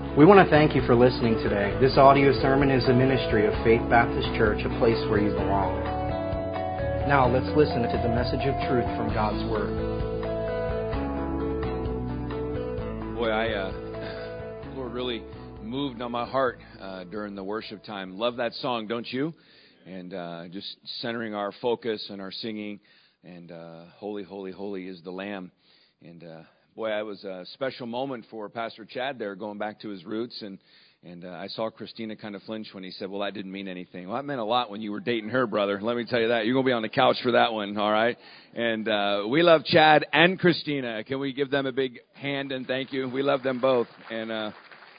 We want to thank you for listening today. This audio sermon is a ministry of Faith Baptist Church, a place where you belong. Now let's listen to the message of truth from God's Word. Boy, Lord really moved on my heart during the worship time. Love that song, don't you? And just centering our focus and our singing. And holy, holy, holy is the Lamb. And boy, it was a special moment for Pastor Chad there, going back to his roots. And I saw Christina kind of flinch when he said, well, that didn't mean anything. Well, that meant a lot when you were dating her, brother. Let me tell you that. You're going to be on the couch for that one, all right? And we love Chad and Christina. Can we give them a big hand and thank you? We love them both. And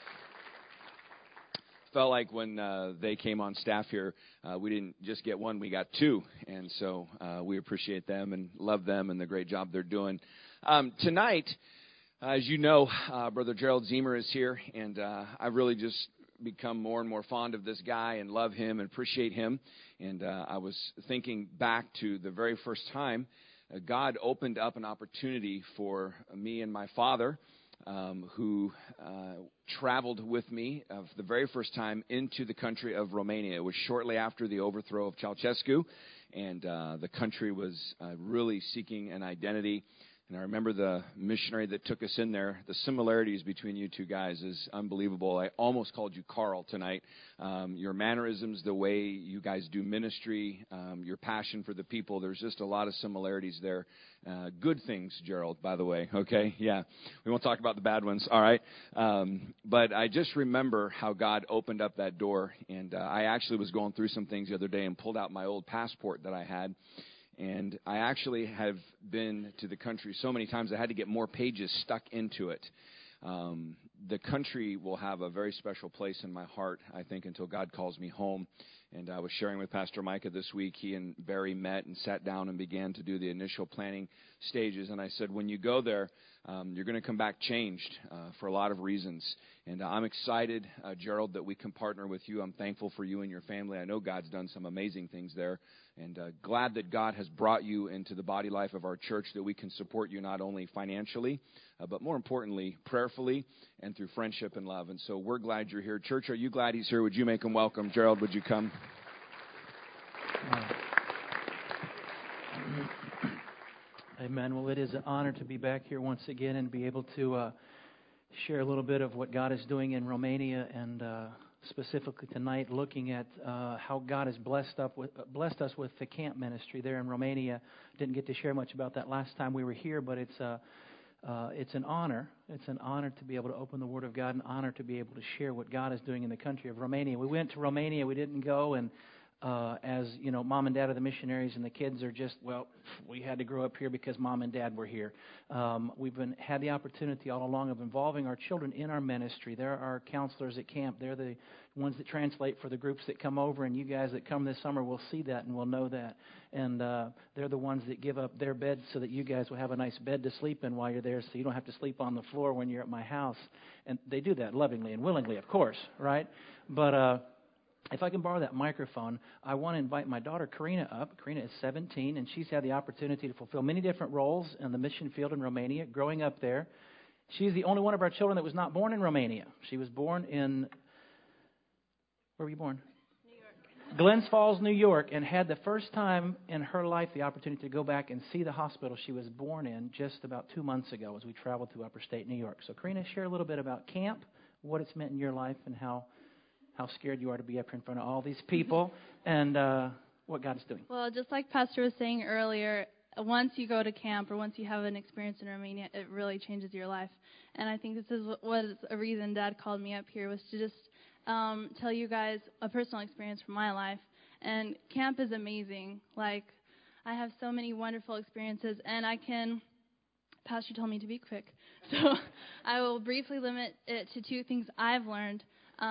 felt like when they came on staff here, we didn't just get one, we got two. And so we appreciate them and love them and the great job they're doing. Tonight, as you know, Brother Gerald Zemer is here, and I've really just become more and more fond of this guy and love him and appreciate him. And I was thinking back to the very first time God opened up an opportunity for me and my father, who traveled with me for the very first time into the country of Romania. It was shortly after the overthrow of Ceausescu, and the country was really seeking an identity. And I remember the missionary that took us in there. The similarities between you two guys is unbelievable. I almost called you Carl tonight. Your mannerisms, the way you guys do ministry, your passion for the people, there's just a lot of similarities there. Good things, Gerald, by the way, okay? Yeah, we won't talk about the bad ones, all right? But I just remember how God opened up that door. And I actually was going through some things the other day and pulled out my old passport that I had. And I actually have been to the country so many times I had to get more pages stuck into it. The country will have a very special place in my heart, I think, until God calls me home. And I was sharing with Pastor Micah this week. He and Barry met and sat down and began to do the initial planning stages. And I said, when you go there, you're going to come back changed for a lot of reasons. And I'm excited, Gerald, that we can partner with you. I'm thankful for you and your family. I know God's done some amazing things there. And glad that God has brought you into the body life of our church, that we can support you not only financially, but more importantly, prayerfully and through friendship and love. And so we're glad you're here. Church, are you glad he's here? Would you make him welcome? Gerald, would you come? Amen. Well, it is an honor to be back here once again and be able to share a little bit of what God is doing in Romania, and specifically tonight looking at how God has blessed us with the camp ministry there in Romania. Didn't get to share much about that last time we were here, but it's an honor. It's an honor to be able to open the Word of God, an honor to be able to share what God is doing in the country of Romania. We went to Romania. We didn't go, and as you know, Mom and Dad are the missionaries, and the kids are just, well, we had to grow up here because Mom and Dad were here. We've had the opportunity all along of involving our children in our ministry. There are counselors at camp. They're the ones that translate for the groups that come over, and you guys that come this summer will see that and will know that. And they're the ones that give up their beds so that you guys will have a nice bed to sleep in while you're there, so you don't have to sleep on the floor when you're at my house. And they do that lovingly and willingly, of course, right? But if I can borrow that microphone, I want to invite my daughter Karina up. Karina is 17, and she's had the opportunity to fulfill many different roles in the mission field in Romania, growing up there. She's the only one of our children that was not born in Romania. She was born in, where were you born? New York. Glens Falls, New York, and had the first time in her life the opportunity to go back and see the hospital she was born in just about 2 months ago as we traveled through upstate New York. So Karina, share a little bit about camp, what it's meant in your life, and how scared you are to be up here in front of all these people, and what God is doing. Well, just like Pastor was saying earlier, once you go to camp or once you have an experience in Romania, it really changes your life. And I think this is what is a reason Dad called me up here, was to just tell you guys a personal experience from my life. And camp is amazing. Like, I have so many wonderful experiences, and Pastor told me to be quick, so I will briefly limit it to two things I've learned.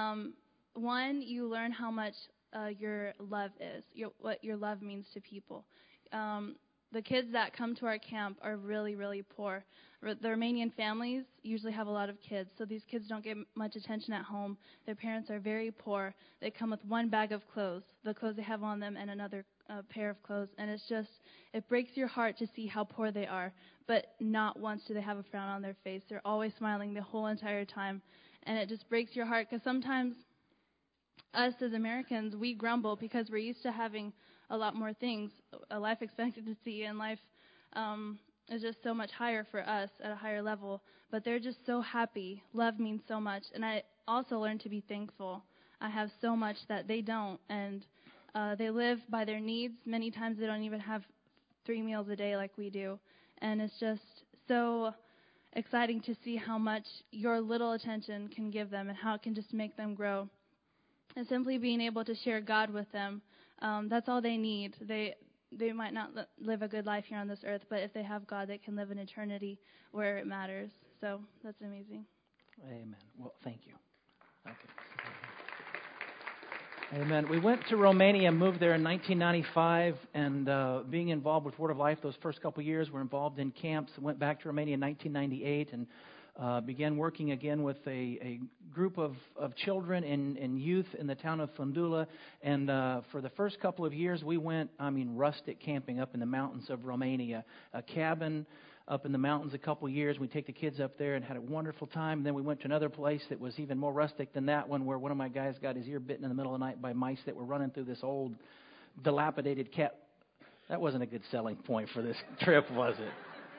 One, you learn how much your love is, what your love means to people. The kids that come to our camp are really, really poor. The Romanian families usually have a lot of kids, so these kids don't get much attention at home. Their parents are very poor. They come with one bag of clothes, the clothes they have on them, and another pair of clothes. And it breaks your heart to see how poor they are. But not once do they have a frown on their face. They're always smiling the whole entire time. And it just breaks your heart because sometimes us as Americans, we grumble because we're used to having a lot more things. A life expectancy and life is just so much higher for us at a higher level. But they're just so happy. Love means so much. And I also learned to be thankful. I have so much that they don't. And they live by their needs. Many times they don't even have 3 meals a day like we do. And it's just so exciting to see how much your little attention can give them and how it can just make them grow. And simply being able to share God with them, that's all they need. They might not live a good life here on this earth, but if they have God, they can live in eternity where it matters. So that's amazing. Amen. Well, thank you. Okay. Amen. We went to Romania, moved there in 1995, and being involved with Word of Life those first couple years, we're involved in camps. Went back to Romania in 1998 and began working again with a group of children and youth in the town of Fundula. And for the first couple of years, we went, rustic camping up in the mountains of Romania, a cabin up in the mountains a couple of years. We take the kids up there and had a wonderful time. And then we went to another place that was even more rustic than that one, where one of my guys got his ear bitten in the middle of the night by mice that were running through this old, dilapidated cat. That wasn't a good selling point for this trip, was it?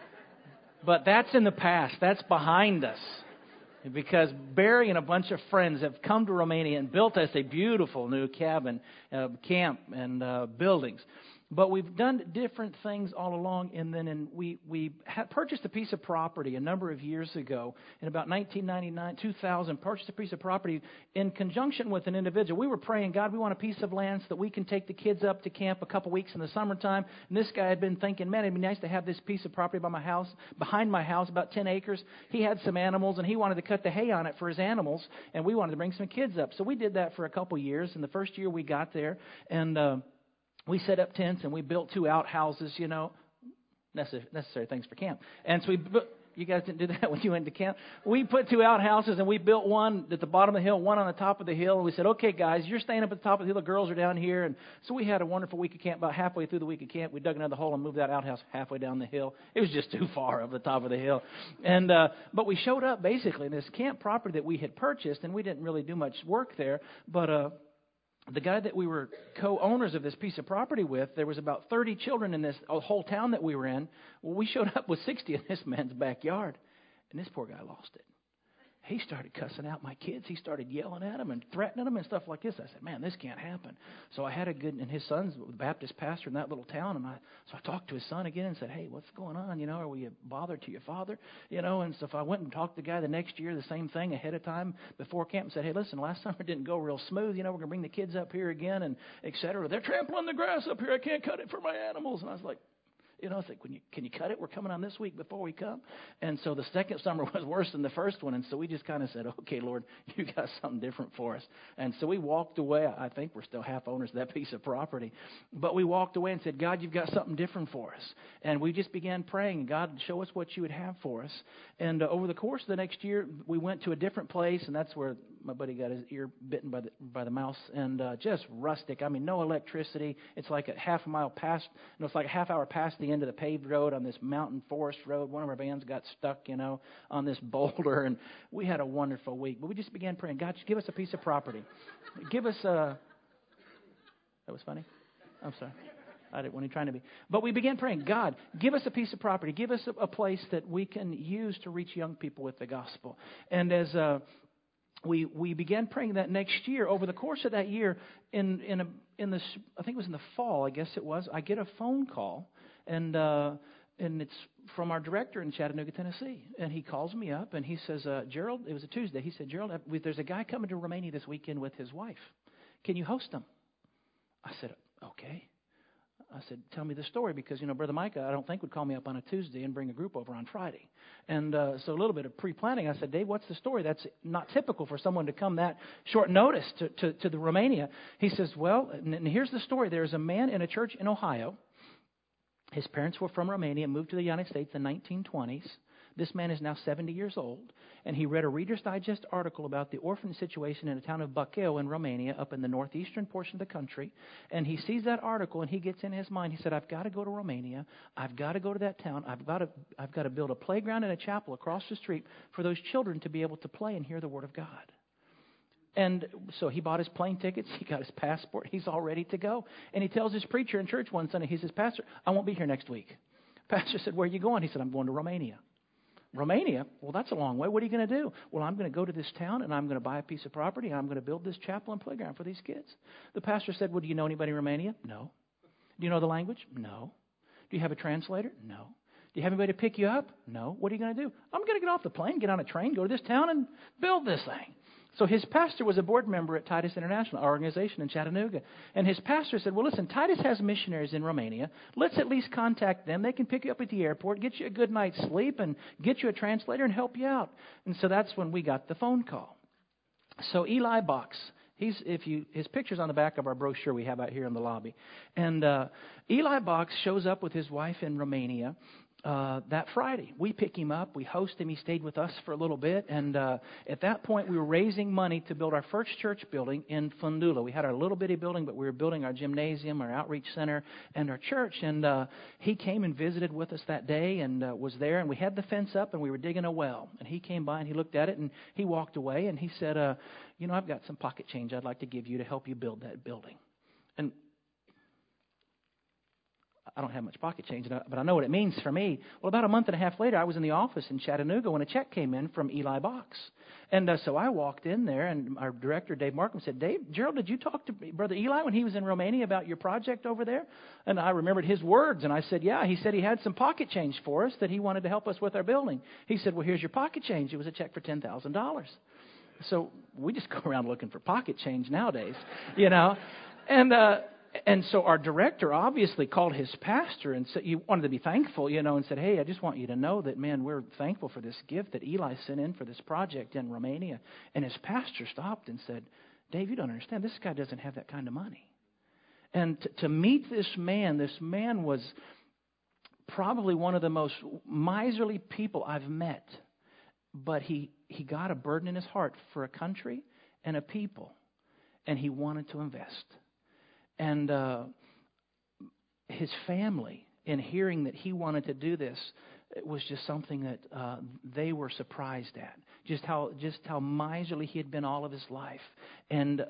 But that's in the past. That's behind us. Because Barry and a bunch of friends have come to Romania and built us a beautiful new cabin, camp, and buildings. But we've done different things all along, and then we had purchased a piece of property a number of years ago, in about 1999, 2000, purchased a piece of property in conjunction with an individual. We were praying, God, we want a piece of land so that we can take the kids up to camp a couple weeks in the summertime. And this guy had been thinking, man, it'd be nice to have this piece of property by my house, behind my house, about 10 acres. He had some animals, and he wanted to cut the hay on it for his animals, and we wanted to bring some kids up. So we did that for a couple years, and the first year we got there, and we set up tents and we built 2 outhouses, necessary things for camp. And so you guys didn't do that when you went to camp. We put 2 outhouses and we built one at the bottom of the hill, one on the top of the hill. And we said, okay, guys, you're staying up at the top of the hill. The girls are down here. And so we had a wonderful week of camp. About halfway through the week of camp, we dug another hole and moved that outhouse halfway down the hill. It was just too far up the top of the hill. And but we showed up basically in this camp property that we had purchased, and we didn't really do much work there. But the guy that we were co-owners of this piece of property with, there was about 30 children in this whole town that we were in. Well, we showed up with 60 in this man's backyard, and this poor guy lost it. He started cussing out my kids. He started yelling at them and threatening them and stuff like this. I said, man, this can't happen. So I had and his son's the Baptist pastor in that little town, and so I talked to his son again and said, hey, what's going on? Are we a bother to your father? And so if I went and talked to the guy the next year, the same thing ahead of time before camp, and said, hey, listen, last summer didn't go real smooth. We're going to bring the kids up here again, and et cetera. They're trampling the grass up here. I can't cut it for my animals. And I was like, it's like, can you cut it? We're coming on this week before we come. And so the second summer was worse than the first one. And so we just kind of said, okay, Lord, you got something different for us. And so we walked away. I think we're still half owners of that piece of property. But we walked away and said, God, you've got something different for us. And we just began praying, God, show us what you would have for us. And over the course of the next year, we went to a different place. And that's where my buddy got his ear bitten by the mouse. And just rustic. No electricity. It's like a half hour past the end of the paved road on this mountain forest road. One of our vans got stuck, on this boulder, and we had a wonderful week. But we just began praying, God, just give us a piece of property. Give us a... That was funny? I'm sorry. I didn't want to try to be. But we began praying, God, give us a piece of property. Give us a place that we can use to reach young people with the gospel. And as... We began praying that next year. Over the course of that year, I think it was in the fall, I guess it was, I get a phone call, and it's from our director in Chattanooga, Tennessee. And he calls me up, and he says, Gerald, it was a Tuesday. He said, Gerald, there's a guy coming to Romania this weekend with his wife. Can you host him? I said, okay. I said, tell me the story, because, Brother Micah, I don't think would call me up on a Tuesday and bring a group over on Friday. And so a little bit of pre-planning. I said, Dave, what's the story? That's not typical for someone to come that short notice to the Romania. He says, well, and here's the story. There's a man in a church in Ohio. His parents were from Romania, moved to the United States in the 1920s. This man is now 70 years old, and he read a Reader's Digest article about the orphan situation in the town of Bacău in Romania, up in the northeastern portion of the country. And he sees that article, and he gets in his mind, he said, I've got to go to Romania. I've got to go to that town. I've got to build a playground and a chapel across the street for those children to be able to play and hear the Word of God. And so he bought his plane tickets. He got his passport. He's all ready to go. And he tells his preacher in church one Sunday, he says, Pastor, I won't be here next week. Pastor said, where are you going? He said, I'm going to Romania. Romania? Well, that's a long way. What are you going to do? Well, I'm going to go to this town, and I'm going to buy a piece of property, and I'm going to build this chapel and playground for these kids. The pastor said, well, do you know anybody in Romania? No. Do you know the language? No. Do you have a translator? No. Do you have anybody to pick you up? No. What are you going to do? I'm going to get off the plane, get on a train, go to this town, and build this thing. So his pastor was a board member at Titus International, our organization in Chattanooga. And his pastor said, well, listen, Titus has missionaries in Romania. Let's at least contact them. They can pick you up at the airport, get you a good night's sleep, and get you a translator and help you out. And so that's when we got the phone call. So Eli Box, his picture's on the back of our brochure we have out here in the lobby. And Eli Box shows up with his wife in Romania that Friday. We pick him up. We host him. He stayed with us for a little bit. And at that point, we were raising money to build our first church building in Fundula. We had our little bitty building, but we were building our gymnasium, our outreach center, and our church. And he came and visited with us that day and was there. And we had the fence up, and we were digging a well. And he came by, and he looked at it, and he walked away. And he said, I've got some pocket change I'd like to give you to help you build that building. And I don't have much pocket change, but I know what it means for me. Well, about a month and a half later, I was in the office in Chattanooga when a check came in from Eli Box. And so I walked in there, and our director, Dave Markham, said, Gerald, did you talk to Brother Eli when he was in Romania about your project over there? And I remembered his words, and I said, yeah. He said he had some pocket change for us that he wanted to help us with our building. He said, well, here's your pocket change. It was a check for $10,000. So we just go around looking for pocket change nowadays, And so our director obviously called his pastor and said, he wanted to be thankful, and said, hey, I just want you to know that, man, we're thankful for this gift that Eli sent in for this project in Romania. And his pastor stopped and said, Dave, you don't understand. This guy doesn't have that kind of money. And to meet this man was probably one of the most miserly people I've met. But he got a burden in his heart for a country and a people, and he wanted to invest. And his family, in hearing that he wanted to do this, it was just something that they were surprised at. Just how miserly he had been all of his life, and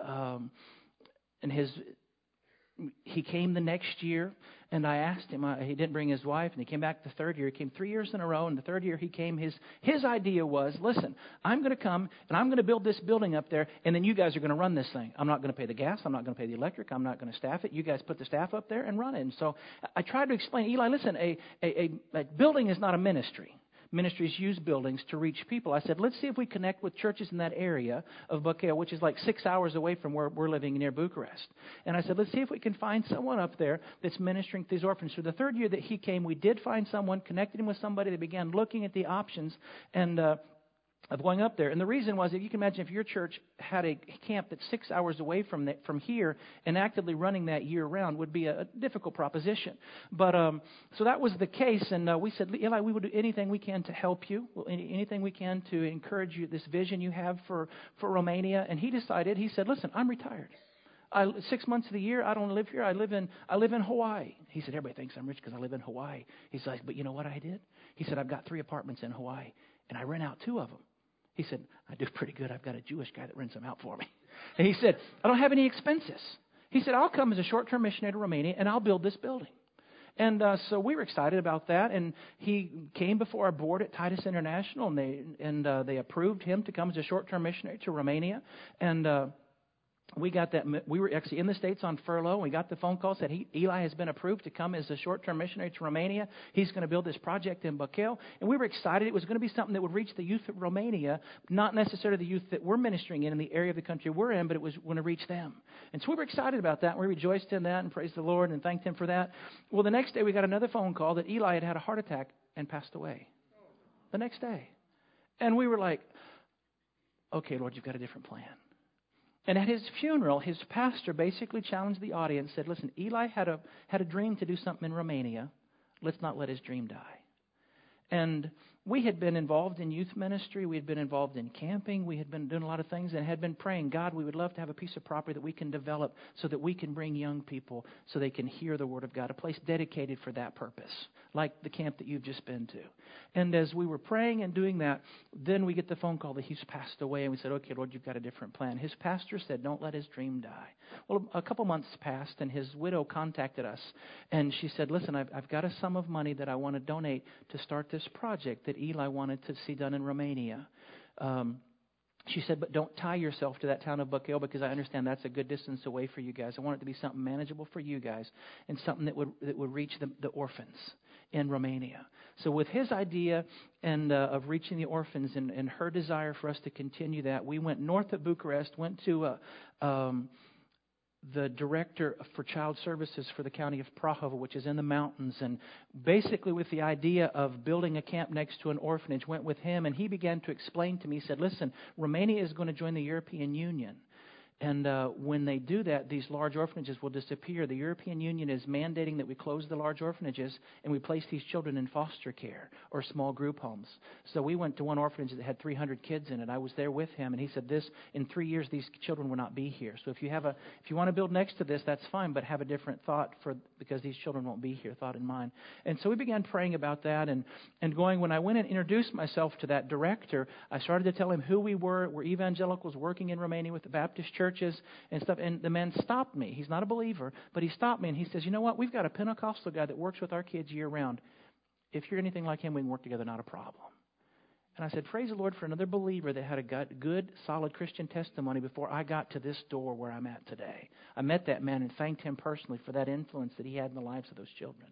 he came the next year, and I asked him. He didn't bring his wife, and he came back the third year. He came 3 years in a row, and the third year he came. His idea was, listen, I'm going to come, and I'm going to build this building up there, and then you guys are going to run this thing. I'm not going to pay the gas. I'm not going to pay the electric. I'm not going to staff it. You guys put the staff up there and run it. And so I tried to explain, Eli, listen, a building is not a ministry. Ministries use buildings to reach people. I said, let's see if we connect with churches in that area of Bacău, which is like 6 hours away from where we're living near Bucharest. And I said, let's see if we can find someone up there that's ministering to these orphans. So the third year that he came, we did find someone, connected him with somebody that began looking at the options and of going up there. And the reason was, if you can imagine, if your church had a camp that's 6 hours away from here and actively running that year round would be a difficult proposition. But so that was the case, and we said, Eli, we would do anything we can to help you, anything we can to encourage you, this vision you have for Romania. And he said, listen, I'm retired. 6 months of the year, I don't live here. I live in Hawaii. He said, everybody thinks I'm rich because I live in Hawaii. He's like, but you know what I did? He said, I've got 3 apartments in Hawaii, and I rent out 2 of them. He said, I do pretty good. I've got a Jewish guy that rents them out for me. And he said, I don't have any expenses. He said, I'll come as a short-term missionary to Romania, and I'll build this building. And so we were excited about that. And he came before our board at Titus International, and they approved him to come as a short-term missionary to Romania. And we got that. We were actually in the States on furlough. We got the phone call, said Eli has been approved to come as a short-term missionary to Romania. He's going to build this project in Bacău. And we were excited. It was going to be something that would reach the youth of Romania, not necessarily the youth that we're ministering in the area of the country we're in, but it was going to reach them. And so we were excited about that. And we rejoiced in that and praised the Lord and thanked him for that. Well, the next day we got another phone call that Eli had a heart attack and passed away. The next day. And we were like, okay, Lord, you've got a different plan. And at his funeral, his pastor basically challenged the audience, said, listen, Eli had a dream to do something in Romania. Let's not let his dream die. And we had been involved in youth ministry. We had been involved in camping. We had been doing a lot of things and had been praying, God, we would love to have a piece of property that we can develop so that we can bring young people so they can hear the Word of God, a place dedicated for that purpose, like the camp that you've just been to. And as we were praying and doing that, then we get the phone call that he's passed away. And we said, okay, Lord, you've got a different plan. His pastor said, don't let his dream die. Well, a couple months passed, and his widow contacted us. And she said, listen, I've got a sum of money that I want to donate to start this project that Eli wanted to see done in Romania. She said, but don't tie yourself to that town of Bucale because I understand that's a good distance away for you guys. I want it to be something manageable for you guys and something that would reach the orphans in Romania. So with his idea and of reaching the orphans and her desire for us to continue that, we went north of Bucharest, went to the director for child services for the county of Prahova, which is in the mountains, and basically with the idea of building a camp next to an orphanage, went with him, and he began to explain to me, he said, listen, Romania is going to join the European Union. And when they do that, these large orphanages will disappear. The European Union is mandating that we close the large orphanages and we place these children in foster care or small group homes. So we went to one orphanage that had 300 kids in it. I was there with him, and he said, in 3 years, these children will not be here. So if you want to build next to this, that's fine, but have a different thought because these children won't be here, thought in mind. And so we began praying about that and going. When I went and introduced myself to that director, I started to tell him who we were. We're evangelicals working in Romania with the Baptist churches and stuff. And the man stopped me. He's not a believer, but he stopped me and he says, you know what? We've got a Pentecostal guy that works with our kids year round. If you're anything like him, we can work together, not a problem. And I said, praise the Lord for another believer that had a good, solid Christian testimony before I got to this door where I'm at today. I met that man and thanked him personally for that influence that he had in the lives of those children.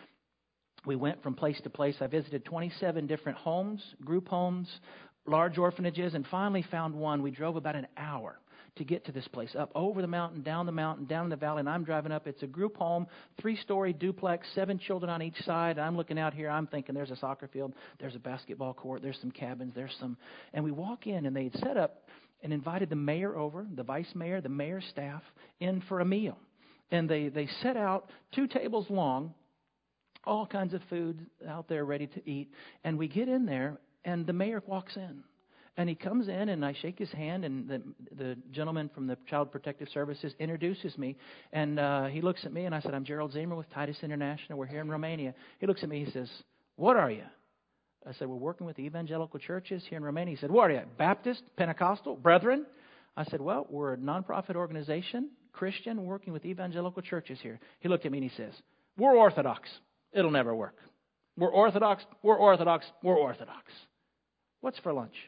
We went from place to place. I visited 27 different homes, group homes, large orphanages, and finally found one. We drove about an hour to get to this place, up over the mountain, down in the valley, and I'm driving up. It's a group home, 3-story duplex, 7 children on each side. I'm looking out here. I'm thinking there's a soccer field, there's a basketball court, there's some cabins, and we walk in, and they had set up and invited the mayor over, the vice mayor, the mayor's staff, in for a meal. And they set out 2 tables long, all kinds of food out there ready to eat. And we get in there, and the mayor walks in. And he comes in, and I shake his hand, and the gentleman from the Child Protective Services introduces me. And he looks at me, and I said, I'm Gerald Zimmer with Titus International. We're here in Romania. He looks at me, he says, what are you? I said, we're working with the evangelical churches here in Romania. He said, what are you, Baptist, Pentecostal, Brethren? I said, well, we're a nonprofit organization, Christian, working with evangelical churches here. He looked at me, and he says, we're Orthodox. It'll never work. We're Orthodox, we're Orthodox, we're Orthodox. What's for lunch?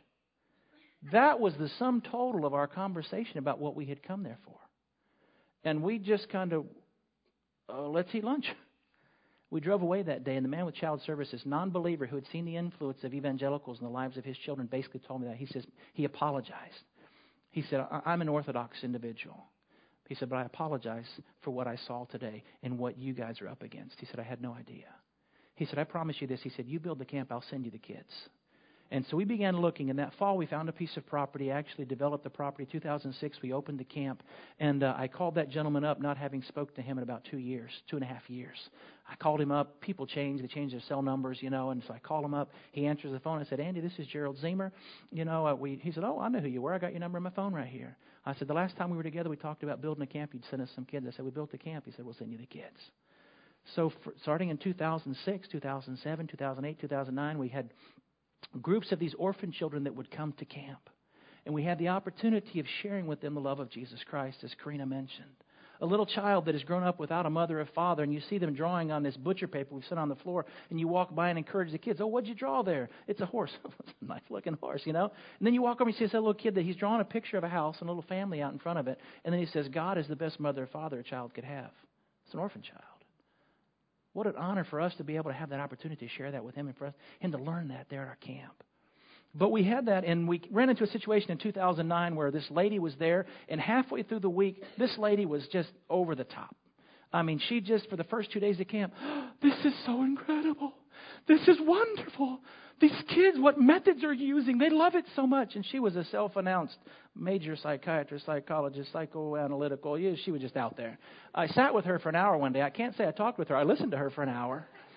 That was the sum total of our conversation about what we had come there for. And we just kind of, let's eat lunch. We drove away that day, and the man with child services, non-believer who had seen the influence of evangelicals in the lives of his children, basically told me that. He says, he apologized. He said, I'm an Orthodox individual. He said, but I apologize for what I saw today and what you guys are up against. He said, I had no idea. He said, I promise you this. He said, you build the camp, I'll send you the kids. And so we began looking. And that fall, we found a piece of property, actually developed the property. 2006, we opened the camp. And I called that gentleman up, not having spoke to him in about 2.5 years. I called him up. People change. They change their cell numbers, And so I called him up. He answers the phone. I said, Andy, this is Gerald Zimmer. He said, oh, I know who you were. I got your number on my phone right here. I said, the last time we were together, we talked about building a camp. You'd send us some kids. I said, we built a camp. He said, we'll send you the kids. So starting in 2006, 2007, 2008, 2009, we had groups of these orphan children that would come to camp. And we had the opportunity of sharing with them the love of Jesus Christ, as Karina mentioned. A little child that has grown up without a mother or father, and you see them drawing on this butcher paper we set on the floor, and you walk by and encourage the kids, oh, what'd you draw there? It's a horse. It's a nice-looking horse, And then you walk over and see this little kid that he's drawing a picture of a house and a little family out in front of it, and then he says, God is the best mother or father a child could have. It's an orphan child. What an honor for us to be able to have that opportunity to share that with him and for him to learn that there at our camp. But we had that, and we ran into a situation in 2009 where this lady was there, and halfway through the week, this lady was just over the top. I mean, she just, for the first 2 days of camp, this is so incredible. This is wonderful. These kids, what methods are you using? They love it so much. And she was a self-announced major psychiatrist, psychologist, psychoanalytical. She was just out there. I sat with her for an hour one day. I can't say I talked with her. I listened to her for an hour.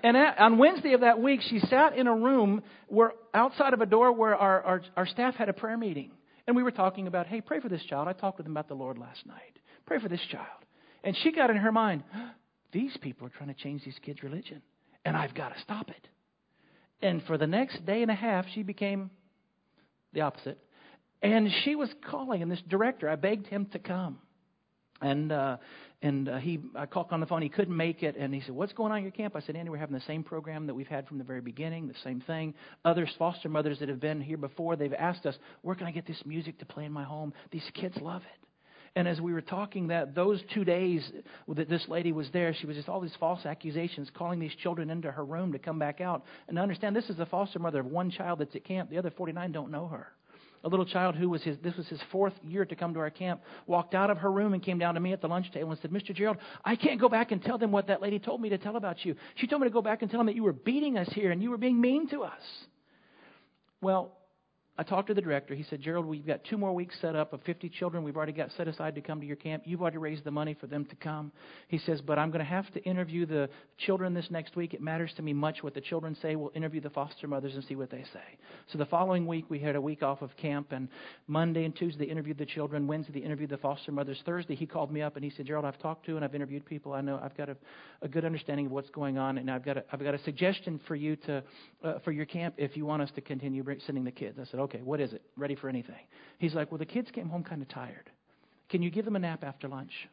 And on Wednesday of that week, she sat in a room where outside of a door where our staff had a prayer meeting. And we were talking about, hey, pray for this child. I talked with them about the Lord last night. Pray for this child. And she got in her mind, these people are trying to change these kids' religion, and I've got to stop it. And for the next day and a half, she became the opposite. And she was calling, and this director, I begged him to come. I called on the phone. He couldn't make it, and he said, "What's going on at your camp?" I said, "Andy, we're having the same program that we've had from the very beginning, the same thing. Other foster mothers that have been here before, they've asked us, where can I get this music to play in my home? These kids love it." And as we were talking those 2 days that this lady was there, she was just all these false accusations, calling these children into her room to come back out. And understand, this is a foster mother of one child that's at camp. The other 49 don't know her. A little child who this was his 4th year to come to our camp, walked out of her room and came down to me at the lunch table and said, "Mr. Gerald, I can't go back and tell them what that lady told me to tell about you. She told me to go back and tell them that you were beating us here and you were being mean to us." Well, I talked to the director. He said, "Gerald, we've got 2 more weeks set up of 50 children. We've already got set aside to come to your camp. You've already raised the money for them to come." He says, "But I'm going to have to interview the children this next week. It matters to me much what the children say. We'll interview the foster mothers and see what they say." So the following week, we had a week off of camp, and Monday and Tuesday interviewed the children. Wednesday, they interviewed the foster mothers. Thursday, he called me up and he said, "Gerald, I've talked to and I've interviewed people. I know I've got a good understanding of what's going on, and I've got a suggestion for you for your camp if you want us to continue sending the kids." I said, "Okay, what is it? Ready for anything." He's like, "Well, the kids came home kind of tired. Can you give them a nap after lunch?"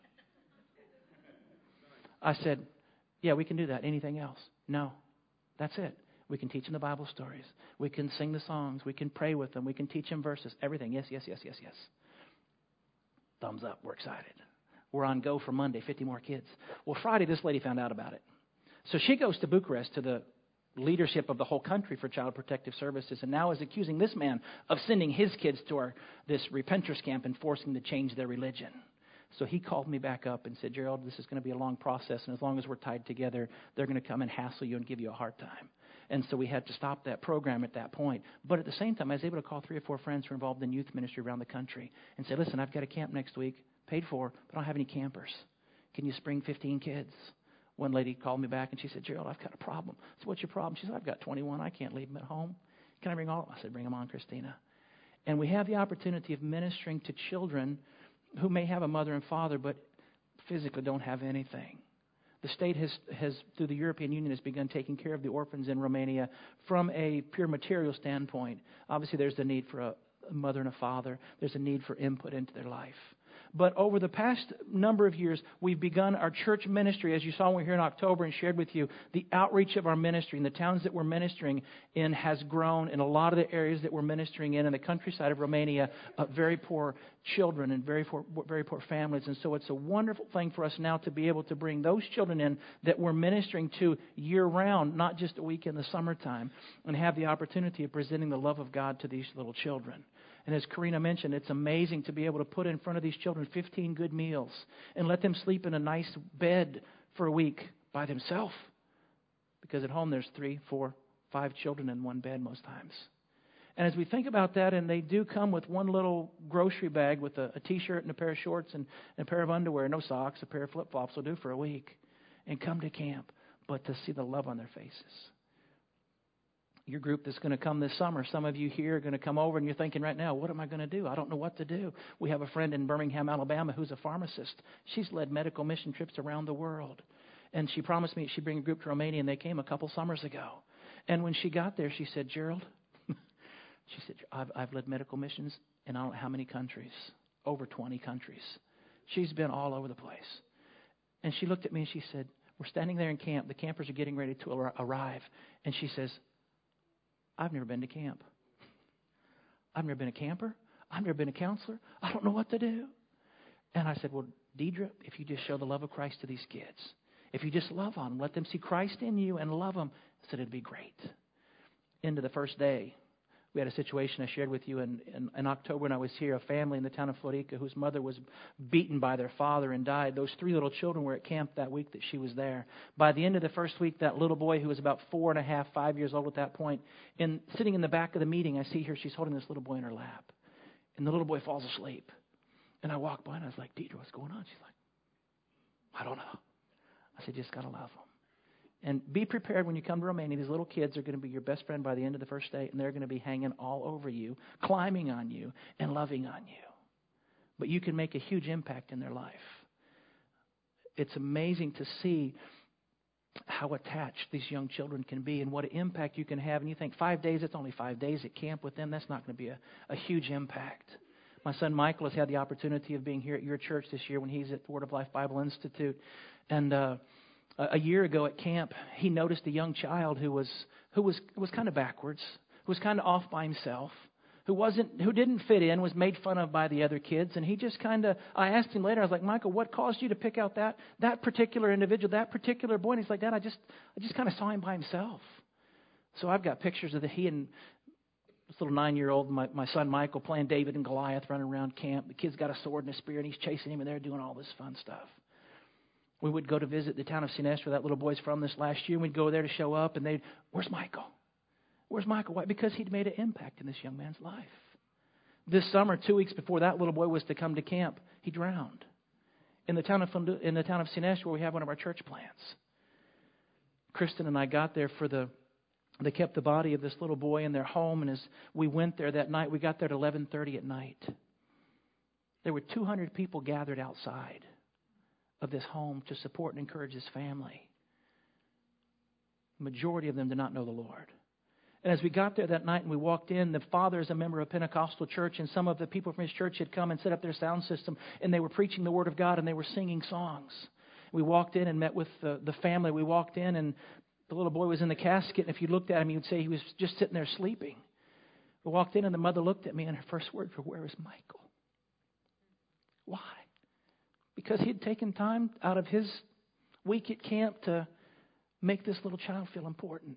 I said, "Yeah, we can do that. Anything else?" "No, that's it. We can teach them the Bible stories. We can sing the songs. We can pray with them. We can teach them verses. Everything. Yes, yes, yes, yes, yes." Thumbs up. We're excited. We're on go for Monday, 50 more kids. Well, Friday, this lady found out about it. So she goes to Bucharest to the leadership of the whole country for Child Protective Services, and now is accusing this man of sending his kids to this repenters camp and forcing them to change their religion. So he called me back up and said, "Gerald, this is going to be a long process, and as long as we're tied together, they're going to come and hassle you and give you a hard time." And so we had to stop that program at that point. But at the same time, I was able to call 3 or 4 friends who are involved in youth ministry around the country and say, "Listen, I've got a camp next week, paid for, but I don't have any campers. Can you bring 15 kids?" One lady called me back and she said, "Gerald, I've got a problem." I said, "What's your problem?" She said, "I've got 21. I can't leave them at home. Can I bring all of them?" I said, "Bring them on, Christina." And we have the opportunity of ministering to children who may have a mother and father but physically don't have anything. The state has through the European Union, has begun taking care of the orphans in Romania from a pure material standpoint. Obviously, there's the need for a mother and a father. There's a need for input into their life. But over the past number of years, we've begun our church ministry. As you saw when we were here in October and shared with you, the outreach of our ministry in the towns that we're ministering in has grown in a lot of the areas that we're ministering in the countryside of Romania, very poor children and very poor families. And so it's a wonderful thing for us now to be able to bring those children in that we're ministering to year-round, not just a week in the summertime, and have the opportunity of presenting the love of God to these little children. And as Karina mentioned, it's amazing to be able to put in front of these children 15 good meals and let them sleep in a nice bed for a week by themselves. Because at home there's 3, 4, 5 children in one bed most times. And as we think about that, and they do come with one little grocery bag with a T-shirt and a pair of shorts and a pair of underwear, no socks, a pair of flip-flops will do for a week, and come to camp, but to see the love on their faces. Your group that's going to come this summer, some of you here are going to come over and you're thinking right now, what am I going to do? I don't know what to do. We have a friend in Birmingham, Alabama, who's a pharmacist. She's led medical mission trips around the world. And she promised me she'd bring a group to Romania, and they came a couple summers ago. And when she got there, she said, "Gerald," she said, I've led medical missions in I don't know how many countries, over 20 countries. She's been all over the place. And she looked at me and she said, we're standing there in camp. The campers are getting ready to arrive. And she says, "I've never been to camp. I've never been a camper. I've never been a counselor. I don't know what to do." And I said, "Well, Deidre, if you just show the love of Christ to these kids, if you just love on them, let them see Christ in you and love them," I said, "it'd be great." Into the first day, we had a situation I shared with you in October when I was here, a family in the town of Florica whose mother was beaten by their father and died. Those 3 little children were at camp that week that she was there. By the end of the first week, that little boy who was about 4 and a half, 5 years old at that point, sitting in the back of the meeting, I see her, she's holding this little boy in her lap. And the little boy falls asleep. And I walk by and I was like, "Deidre, what's going on?" She's like, "I don't know." I said, "Just got to love him. And be prepared when you come to Romania. These little kids are going to be your best friend by the end of the first day, and they're going to be hanging all over you, climbing on you, and loving on you. But you can make a huge impact in their life. It's amazing to see how attached these young children can be and what an impact you can have. And you think 5 days, it's only 5 days at camp with them. That's not going to be a huge impact. My son Michael has had the opportunity of being here at your church this year when he's at the Word of Life Bible Institute. And a year ago at camp, he noticed a young child who was kind of backwards, who was kind of off by himself, who didn't fit in, was made fun of by the other kids. And he just I asked him later, I was like, Michael, what caused you to pick out that particular individual, that particular boy? And he's like, Dad, I just kind of saw him by himself. So I've got pictures of he and this little 9-year-old, my son Michael, playing David and Goliath, running around camp. The kid's got a sword and a spear, and he's chasing him, and they're doing all this fun stuff. We would go to visit the town of Sinestro, where that little boy's from, this last year. We'd go there to show up, and where's Michael? Where's Michael? Why? Because he'd made an impact in this young man's life. This summer, 2 weeks before that little boy was to come to camp, he drowned in the town of Sinestro, where we have one of our church plants. Kristen and I got there they kept the body of this little boy in their home, and as we went there that night, we got there at 11:30 at night. There were 200 people gathered outside of this home to support and encourage his family. The majority of them did not know the Lord. And as we got there that night and we walked in, the father is a member of a Pentecostal church, and some of the people from his church had come and set up their sound system, and they were preaching the Word of God, and they were singing songs. We walked in and met with the family. We walked in, and the little boy was in the casket, and if you looked at him, you would say he was just sitting there sleeping. We walked in, and the mother looked at me, and her first word for, "Where is Michael?" Why? Because he'd taken time out of his week at camp to make this little child feel important.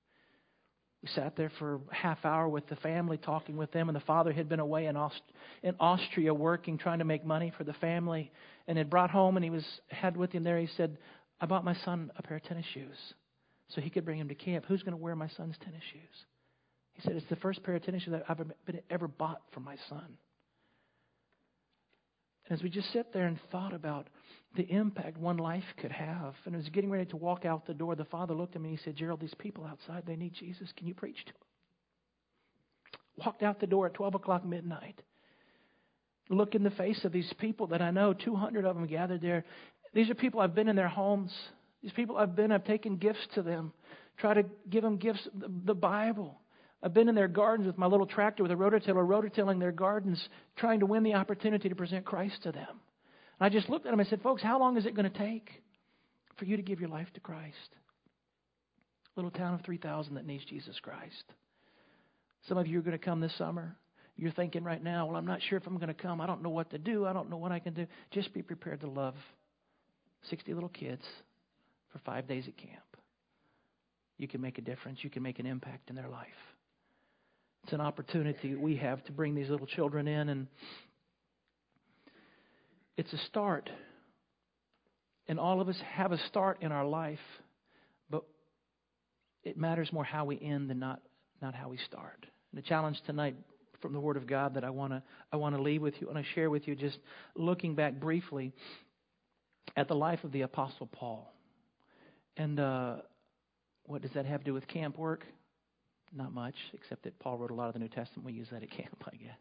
We sat there for a half hour with the family, talking with them, and the father had been away in Austria working, trying to make money for the family, and had brought home, and had with him there, he said, "I bought my son a pair of tennis shoes so he could bring him to camp. Who's going to wear my son's tennis shoes?" He said, "It's the first pair of tennis shoes that I've ever bought for my son." And as we just sat there and thought about the impact one life could have, and I was getting ready to walk out the door, the father looked at me and he said, "Gerald, these people outside, they need Jesus. Can you preach to them?" Walked out the door at 12 o'clock midnight. Look in the face of these people that I know, 200 of them gathered there. These are people I've been in their homes. These people I've taken gifts to them, try to give them gifts, the Bible. I've been in their gardens with my little tractor with a rototiller, rototilling their gardens, trying to win the opportunity to present Christ to them. And I just looked at them and said, "Folks, how long is it going to take for you to give your life to Christ?" Little town of 3,000 that needs Jesus Christ. Some of you are going to come this summer. You're thinking right now, "Well, I'm not sure if I'm going to come. I don't know what to do. I don't know what I can do." Just be prepared to love 60 little kids for 5 days at camp. You can make a difference. You can make an impact in their life. It's an opportunity we have to bring these little children in, and it's a start. And all of us have a start in our life, but it matters more how we end than not how we start. And the challenge tonight from the Word of God that I want to leave with you, and I share with you, just looking back briefly at the life of the Apostle Paul. And what does that have to do with camp work? Not much, except that Paul wrote a lot of the New Testament. We use that at camp, I guess.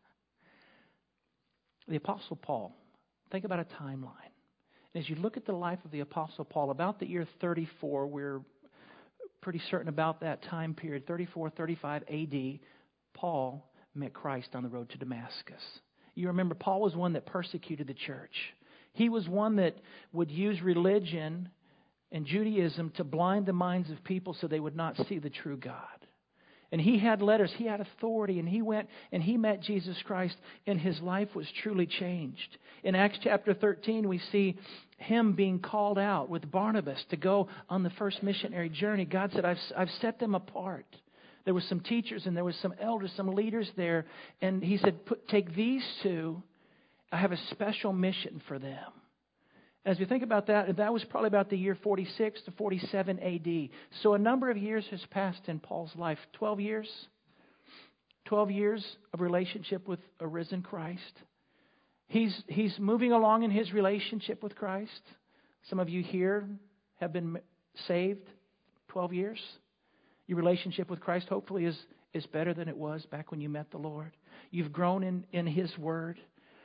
The Apostle Paul. Think about a timeline. As you look at the life of the Apostle Paul, about the year 34, we're pretty certain about that time period, 34, 35 AD, Paul met Christ on the road to Damascus. You remember, Paul was one that persecuted the church. He was one that would use religion and Judaism to blind the minds of people so they would not see the true God. And he had letters, he had authority, and he went and he met Jesus Christ, and his life was truly changed. In Acts chapter 13, we see him being called out with Barnabas to go on the first missionary journey. God said, I've set them apart. There were some teachers and there was some elders, some leaders there. And he said, take these two. I have a special mission for them. As we think about that, that was probably about the year 46 to 47 AD. So a number of years has passed in Paul's life. 12 years. 12 years of relationship with a risen Christ. He's moving along in his relationship with Christ. Some of you here have been saved 12 years. Your relationship with Christ hopefully is better than it was back when you met the Lord. You've grown in His Word.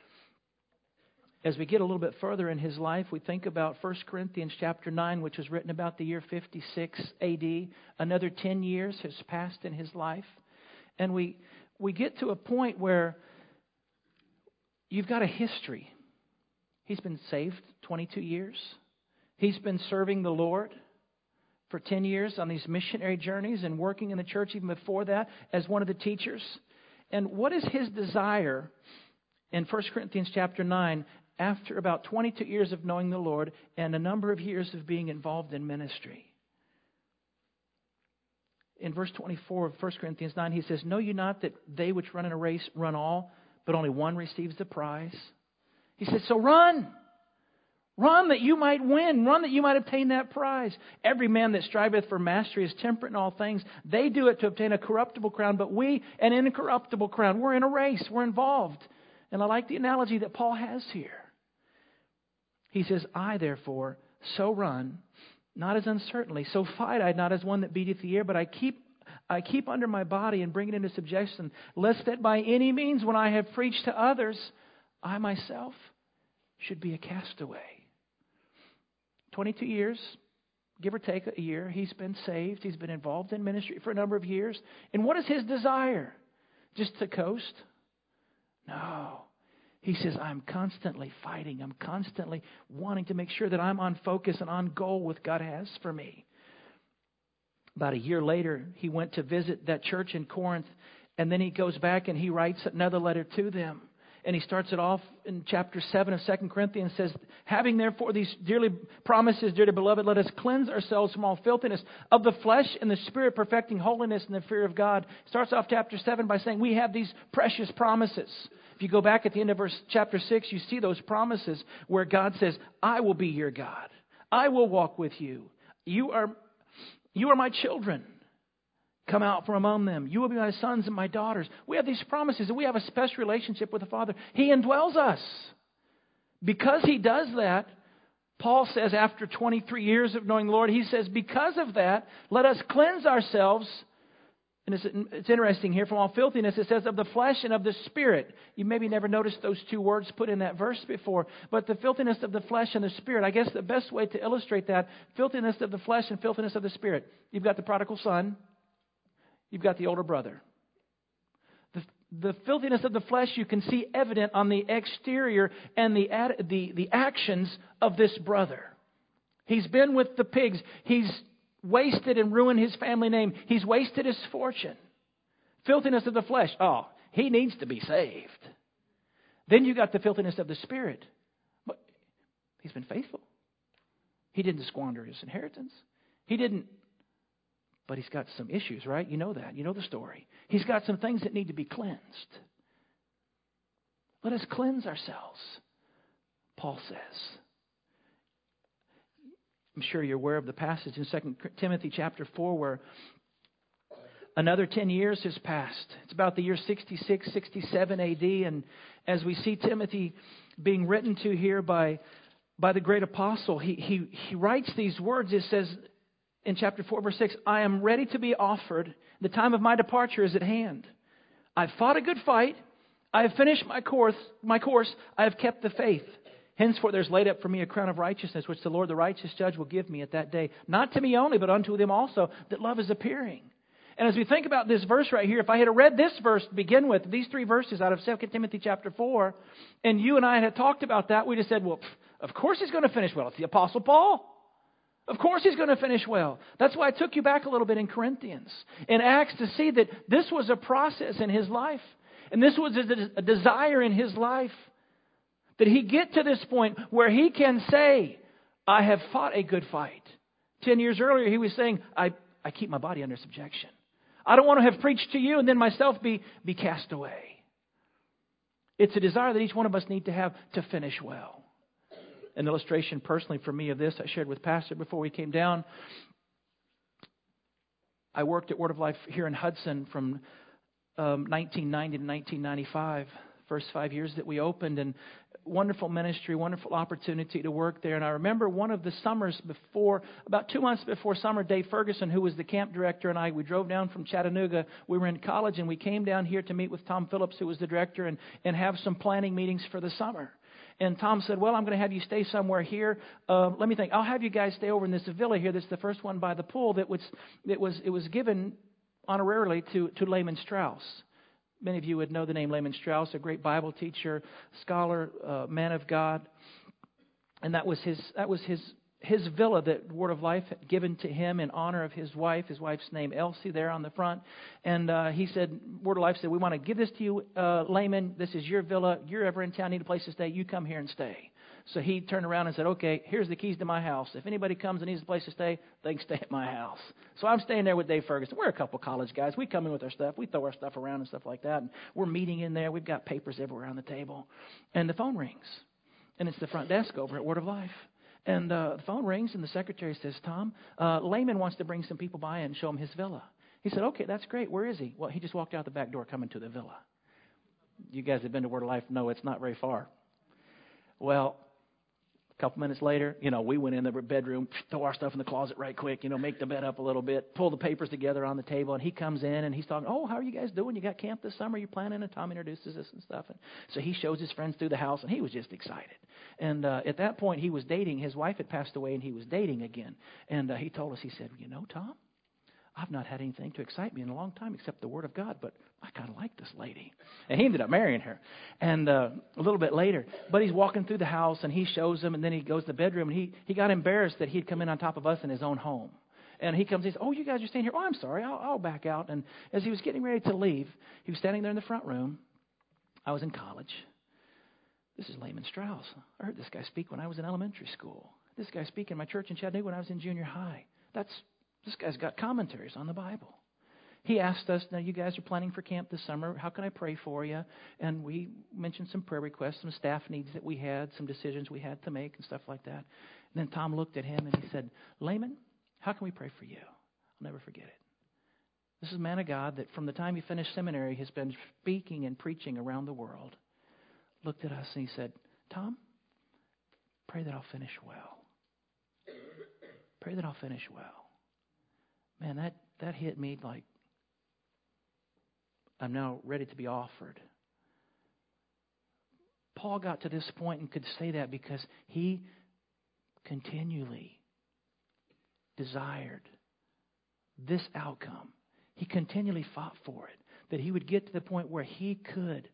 As we get a little bit further in His life, we think about 1 Corinthians chapter 9, which was written about the year 56 A.D. Another 10 years has passed in His life. And we get to a point where you've got a history. He's been saved 22 years. He's been serving the Lord for 10 years on these missionary journeys and working in the church even before that as one of the teachers. And what is his desire in 1 Corinthians chapter 9 after about 22 years of knowing the Lord and a number of years of being involved in ministry? In verse 24 of 1 Corinthians 9, he says, "Know you not that they which run in a race run all, but only one receives the prize?" He says, so run. Run that you might win. Run that you might obtain that prize. Every man that striveth for mastery is temperate in all things. They do it to obtain a corruptible crown, but we an incorruptible crown. We're in a race. We're involved. And I like the analogy that Paul has here. He says, I therefore so run, not as uncertainly, so fight I not as one that beateth the air, but I keep under my body and bring it into subjection, lest that by any means when I have preached to others, I myself should be a castaway. 22 years, give or take a year, he's been saved. He's been involved in ministry for a number of years. And what is his desire? Just to coast? No. He says, I'm constantly fighting. I'm constantly wanting to make sure that I'm on focus and on goal with what God has for me. About a year later, he went to visit that church in Corinth. And then he goes back and he writes another letter to them. And he starts it off in chapter 7 of 2 Corinthians, says, having therefore these promises, dearly beloved, let us cleanse ourselves from all filthiness of the flesh and the spirit, perfecting holiness in the fear of God. Starts off chapter 7 by saying we have these precious promises. If you go back at the end of chapter 6, you see those promises where God says, I will be your God. I will walk with you. You are my children. Come out from among them. You will be my sons and my daughters. We have these promises and we have a special relationship with the Father. He indwells us. Because He does that, Paul says after 23 years of knowing the Lord, he says, because of that, let us cleanse ourselves. And it's interesting here, from all filthiness, it says of the flesh and of the spirit. You maybe never noticed those two words put in that verse before. But the filthiness of the flesh and the spirit. I guess the best way to illustrate that, filthiness of the flesh and filthiness of the spirit. You've got the prodigal son. You've got the older brother. The filthiness of the flesh you can see evident on the exterior and the actions of this brother. He's been with the pigs. He's wasted and ruined his family name. He's wasted his fortune. Filthiness of the flesh. Oh, he needs to be saved. Then you got the filthiness of the spirit. But he's been faithful. He didn't squander his inheritance. But he's got some issues, right? You know that. You know the story. He's got some things that need to be cleansed. Let us cleanse ourselves, Paul says. I'm sure you're aware of the passage in 2 Timothy chapter 4 where another 10 years has passed. It's about the year 66, 67 AD. And as we see Timothy being written to here by the great apostle, he writes these words. It says, in chapter 4, verse 6, I am ready to be offered. The time of my departure is at hand. I've fought a good fight. I have finished my course. I have kept the faith. Henceforth there's laid up for me a crown of righteousness, which the Lord, the righteous judge, will give me at that day. Not to me only, but unto them also, that love is appearing. And as we think about this verse right here, if I had read this verse to begin with, these three verses out of 2 Timothy chapter 4, and you and I had talked about that, we'd have said, well, of course he's going to finish well. It's the Apostle Paul. Of course he's going to finish well. That's why I took you back a little bit in Corinthians, in Acts, to see that this was a process in his life. And this was a desire in his life. That he get to this point where he can say, I have fought a good fight. 10 years earlier he was saying, I keep my body under subjection. I don't want to have preached to you and then myself be cast away. It's a desire that each one of us need to have to finish well. An illustration personally for me of this, I shared with Pastor before we came down. I worked at Word of Life here in Hudson from 1990 to 1995, first 5 years that we opened. And wonderful ministry, wonderful opportunity to work there. And I remember one of the summers before, about 2 months before summer, Dave Ferguson, who was the camp director, and we drove down from Chattanooga. We were in college, and we came down here to meet with Tom Phillips, who was the director, and have some planning meetings for the summer. And Tom said, well, I'm going to have you stay somewhere here. Let me think. I'll have you guys stay over in this villa here. That's the first one by the pool it was given honorarily to Lehman Strauss. Many of you would know the name Lehman Strauss, a great Bible teacher, scholar, man of God. And that was his villa that Word of Life had given to him in honor of his wife. His wife's name, Elsie, there on the front. And he said, Word of Life said, we want to give this to you, Lehman. This is your villa. You're ever in town, need a place to stay, you come here and stay. So he turned around and said, okay, here's the keys to my house. If anybody comes and needs a place to stay, they can stay at my house. So I'm staying there with Dave Ferguson. We're a couple college guys. We come in with our stuff. We throw our stuff around and stuff like that. And we're meeting in there. We've got papers everywhere on the table. And the phone rings. And it's the front desk over at Word of Life. And the phone rings, and the secretary says, Tom, Lehman wants to bring some people by and show him his villa. He said, okay, that's great. Where is he? Well, he just walked out the back door coming to the villa. You guys have been to Word of Life know it's not very far. Well, a couple minutes later, we went in the bedroom, throw our stuff in the closet right quick, make the bed up a little bit, pull the papers together on the table, and he comes in and he's talking, oh, how are you guys doing? You got camp this summer? You planning? And Tom introduces us and stuff. And so he shows his friends through the house, and he was just excited. And at that point, he was dating. His wife had passed away, and he was dating again. And he told us, he said, Tom, I've not had anything to excite me in a long time except the Word of God, but I kind of like this lady. And he ended up marrying her. And a little bit later, but he's walking through the house, and he shows them, and then he goes to the bedroom, and he got embarrassed that he'd come in on top of us in his own home. And he comes and says, oh, you guys are staying here. Oh, I'm sorry, I'll back out. And as he was getting ready to leave, he was standing there in the front room. I was in college. This is Lehman Strauss. I heard this guy speak when I was in elementary school. This guy speak in my church in Chattanooga when I was in junior high. This guy's got commentaries on the Bible. He asked us, now you guys are planning for camp this summer. How can I pray for you? And we mentioned some prayer requests, some staff needs that we had, some decisions we had to make and stuff like that. And then Tom looked at him and he said, Lehman, how can we pray for you? I'll never forget it. This is a man of God that from the time he finished seminary has been speaking and preaching around the world. Looked at us and he said, Tom, pray that I'll finish well. Pray that I'll finish well. Man, that hit me like I'm now ready to be offered. Paul got to this point and could say that because he continually desired this outcome. He continually fought for it, that he would get to the point where he could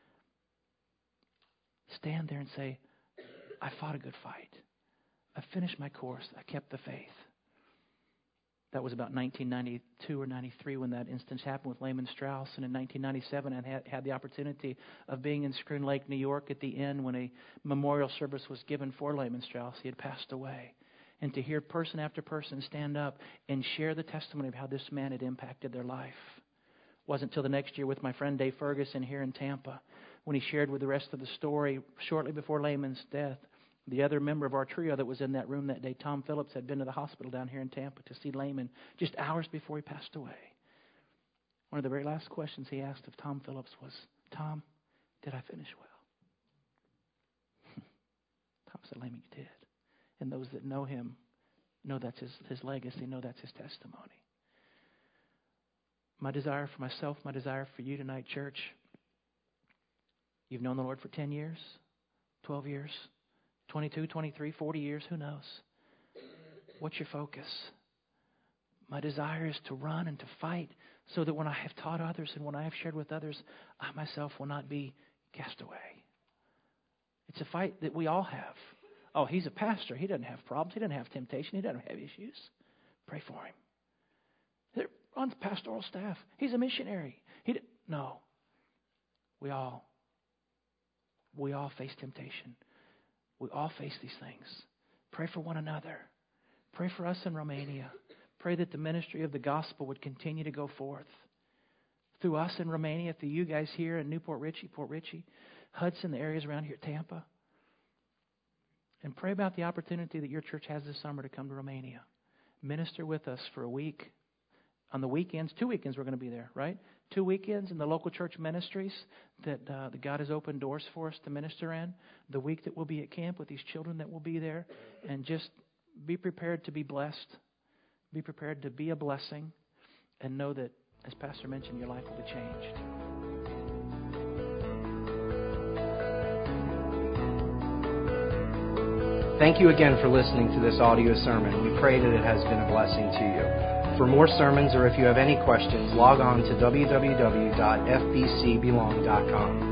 stand there and say, I fought a good fight. I finished my course. I kept the faith. That was about 1992 or 93 when that instance happened with Lehman Strauss. And in 1997, I had the opportunity of being in Schroon Lake, New York at the end when a memorial service was given for Lehman Strauss. He had passed away. And to hear person after person stand up and share the testimony of how this man had impacted their life. It wasn't until the next year with my friend Dave Ferguson here in Tampa when he shared with the rest of the story shortly before Lehman's death. The other member of our trio that was in that room that day, Tom Phillips, had been to the hospital down here in Tampa to see Lehman just hours before he passed away. One of the very last questions he asked of Tom Phillips was, Tom, did I finish well? Tom said, Lehman, you did. And those that know him know that's his legacy, know that's his testimony. My desire for myself, my desire for you tonight, church, you've known the Lord for 10 years, 12 years, 22, 23, 40 years, who knows? What's your focus? My desire is to run and to fight so that when I have taught others and when I have shared with others, I myself will not be cast away. It's a fight that we all have. Oh, he's a pastor. He doesn't have problems. He doesn't have temptation. He doesn't have issues. Pray for him. They're on the pastoral staff. He's a missionary. No. We all face temptation. We all face these things. Pray for one another. Pray for us in Romania. Pray that the ministry of the gospel would continue to go forth. Through us in Romania, through you guys here in Newport Richey, Port Richey, Hudson, the areas around here, Tampa. And pray about the opportunity that your church has this summer to come to Romania. Minister with us for a week on the weekends. 2 weekends we're going to be there, right? 2 weekends in the local church ministries that God has opened doors for us to minister in. The week that we'll be at camp with these children that will be there. And just be prepared to be blessed. Be prepared to be a blessing. And know that, as Pastor mentioned, your life will be changed. Thank you again for listening to this audio sermon. We pray that it has been a blessing to you. For more sermons or if you have any questions, log on to www.fbcbelong.com.